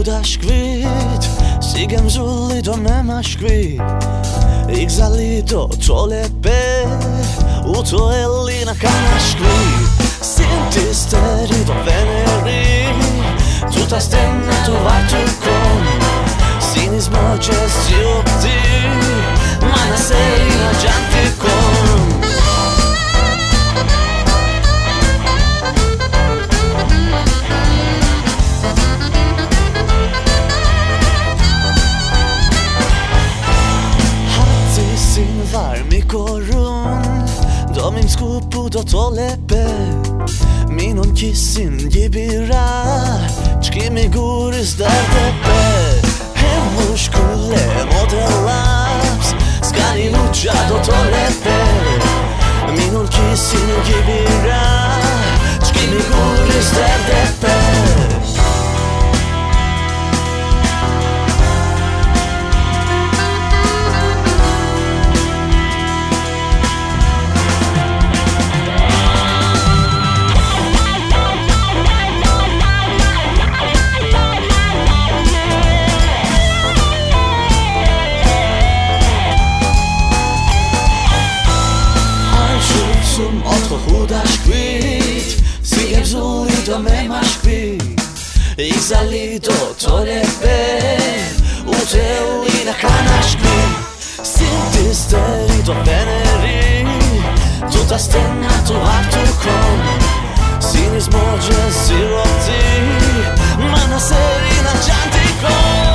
hudashkvit Sigem zullido memashkvit Igzalito tolepe Uto elina kanashkvit Sinti sterido veneri Tuta stenna tu vartu kon Sinis moches ziopti Mana serina janti kon Varmi korun Domim skupu do tolepe Minun kissin gibira Çkimi guris dertepe Hem mushkule modellaps Skani lucha do tolepe Minun kissin gibira Çkimi guris dertepe Otro hudashkvit Sigem zullido memashkvit Igzalito tolepe Utelina kanashkvit Sinti sterido veneri Tuta stenna tu hartu kon Sinis mojes ziroti Mana serina janti kon